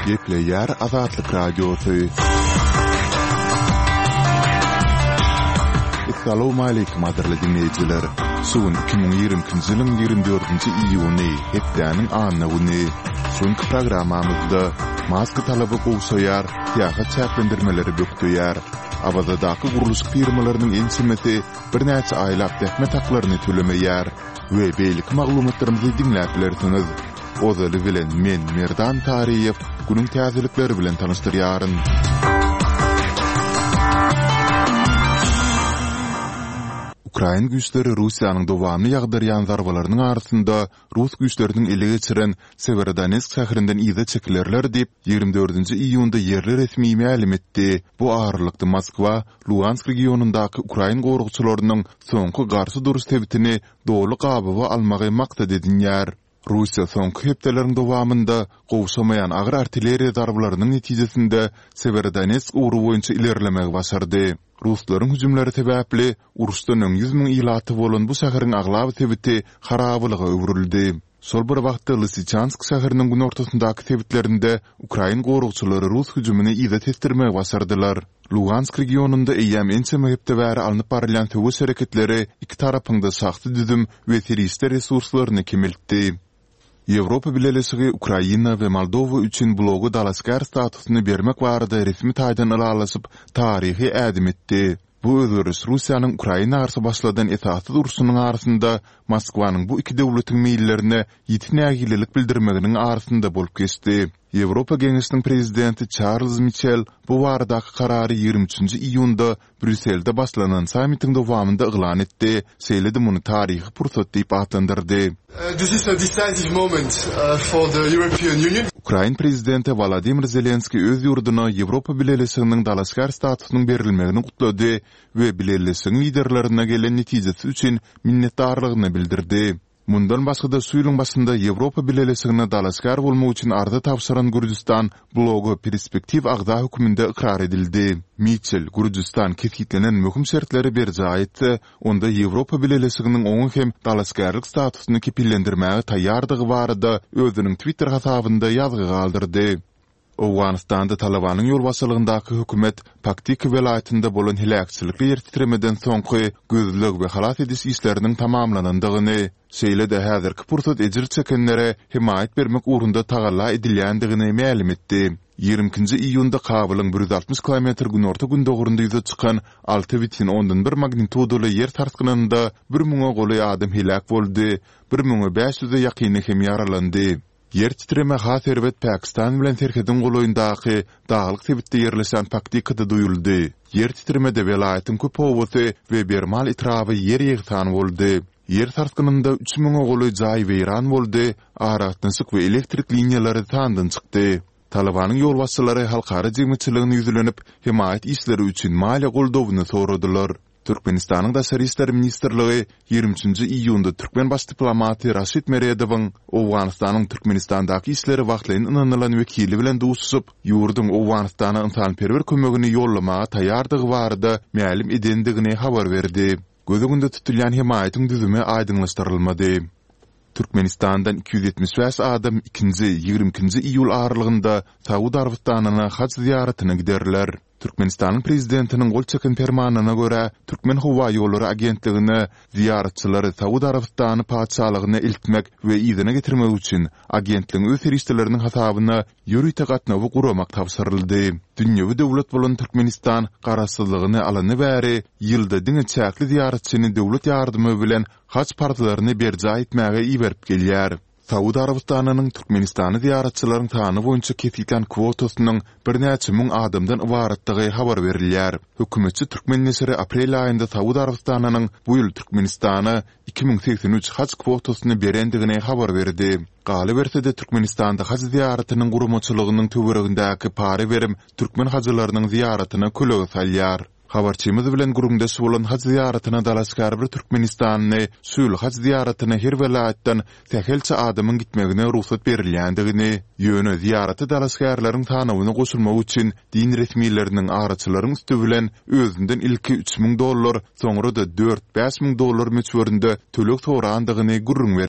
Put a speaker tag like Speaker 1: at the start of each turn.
Speaker 1: Gepleyer Azatlyk Radiosu. Assalamu alaykum aderli dinleyijiler. Suun 2020 ýylyň 24-nji iýuny hepdäniň anyny güni. Soňky programmamyzda maska talaby gowsaýar, ýa-da çäklendirmeleri bökdüýär. Abadadaky guruluş firmalarynyň ensimeti bir näçe aýlap dähmet haklaryny tölemeýär we beýlik maglumatlarymyzy dinläp bilersiňiz. Ozaly bilen men Merdan Tariýew günüň täzelikleri bilen tanystyryaryn. Ukraina güýçleri Russiýanyň dowamly ýagdarýan zarbalarynyň arasynda Rus güýçleriniň ele geçiren Severodonetsk şäherinden ýyda çekilerler diýip 24-nji iýunda yerli resmi ma'lum etdi. Bu ağırlykda Moskwa, Lugansk regionundaky Ukraina gorugçylarynyň soňky garşy duruş tebitini dogly gabawa almagy maksat edinýär. Russiýa soňky hepdeleriň dowamynda gowşamaýan agyr artilleriýa darbalarynyň netijesinde Severodonetsk uruwy boýunça ilerlemäge başardy. Ruslaryň hüjümleri sebäpli uruşdan 100.000 ýylaty bolan bu şäheriň aglaby tebiti harabylyga öwrüldi. Sol bir wagtda Lysychansk şäheriniň gün ortasyndaky tebitlerinde Ukraina gorugçylary Rus hüjümini ýyda testirmäge başardylar. Lugansk regionunda eýäm ençe mehipde bäri alınıp barılan töwüş hereketleri iki tarapynda saxty düzüm we terrorist resurslaryny kemeltdi. Ýewropa Birleşigi Ukraina we Moldowa üçin blogy dalaskar statusyny bermek barada resmi taýdan alalysyp taryhy ädim etdi. Bu özgörüş Russiýanyň Ukraina arasy başladan esassız uruşynyň arasynda Moskwanyň bu iki döwletiň meýillerini ýitnägilik bildirmeginiň arasynda bolup geçdi. Ýewropa Geňeşiniň prezidenti Charles Michel bu baradaky karary 23-nji iýunda Brüsselde başlanan sammitiň dowamynda eglan etdi. Şeýle muny taryhy pursat diýip atlandyrdy.
Speaker 2: This is a decisive moment for the European Union.
Speaker 1: Ukraina prezidenti Volodymyr Zelenski öz ýurduna Ýewropa Birleşiginiň dalaskar statusynyň berilmegini gutlady we birleşigiň liderlerine gelen netijesi üçin minnetdarlygyny bildirdi. Mundan başga da suýlyň başynda Ýewropa Birleşigine dalaskar bolmak üçin arda tapşyran Gürcistan blogy perspektiv agda höküminde ikrar edildi. Michel Gürcistan keskitlenen möhüm şertleri berjaýetdi, onda Ýewropa Birleşiginiň oňy hem dalaskarlyk statusyny kepillendirmäge taýýardygy barada özüniň Twitter hasabyna ýazgy galdyrdy. Awganistanda Talabanyň ýolbaşçylygyndaky hökümet Paktik welaýatynda bolan hilakçylyky ýertitremeden soňky gözlük we halas ediş işleriniň tamamlanandygyny, şeýle de häzirki pursat ejir çekenlere himayet bermek uğrunda tagalla edilýändigini ma'lum etdi. 20-nji iýunda Kabylyň 160 km gün orta gün dogrunda ýüze çykan 6,1 magnitudoly ýer sarsgynynda 1000 goly adam hilak boldy, 1500-e ýakyny hem ýaralandy. Yer titreme haserbet Pakistan bilen terkedin goloýundaky dağlyk tebitde ýerleşen Paktikada duýuldy. Yer titremede welaýatyň köp howasy we bermal etrawy yer ýygtan boldy. Yer sarsgynynda 3000 goly jaý weýran boldy, aratnasyk we elektrik liniýalary tandan çykdy. Talabanyň ýolbaşçylary halkara jemgyçylygyny ýüzlenip himayet işleri üçin maliýe goldowyny soradylar. Türkmenistanyň Daşary işleri ministrligi 23-nji iýunda Türkmen baş diplomaty Raşid Meredowyň Awganistanyň Türkmenistandaky işleri wagtlaryň ynanylan wekili bilen duşup, ýurdun Awganistana ynsanperwer kömegini ýollamaga taýýardygy barada ma'lum edendigini habar berdi. Gözüňde tutulýan himayetiň düzümi aýdyňlaşdyrylmady. Türkmenistandan 275 adam 20-20 iýul aralygynda Saud Arabistanyna haç ziyaretyne giderler. Türkmenistanyň prezidentiniň gol çeken fermanyna görä Türkmen Howa ýolları agentligine ziyaretçilary Saud Arabistany paçalygyna iltmek we ýygyna getirmek üçin agentligiň öz teristleriniň hasabyna ýürüýte gatnawy guramak tapşyryldy. Dünýäwi döwlet bolan Türkmenistan garaşsyzlygyny alany bäri ýylda diňe çäkli ziyaretçini döwlet ýardymy bilen haç partiýalaryny berjä etmäge iberip gelýär. Saud Arabistanynyň Türkmenistany ziyaretçilaryň sany boýunça kesilýän kwotasynyň bir näçe müň adamdan ibaratdygy habar berilýär. Hökümetçi Türkmen nesiri aprel aýynda Saud Arabistanynyň bu ýyl Türkmenistana 2083 haç kwotasyny berendigine habar berdi. Galy bersede Türkmenistanda haç ziyaretiniň guramaçylygynyň töweregindäki para berim Türkmen hajylarynyň ziyaretyna köleg salýar. Habarçymyz bilen gurumdaş bolan haç ziyaretyna dalaskar bir Türkmenistanyny süýl haç ziyaretyna her welaýatdan tähelçe adamyň gitmegine ruhsat berilýändigini, ýöne ziyarety dalaskarlaryň tanawyna goşulmak üçin din resmiýetleriniň araçylaryň üstü bilen özünden ilki $3.000, soňra da $4-5.000 möçberinde tölek sorandygyny gurrun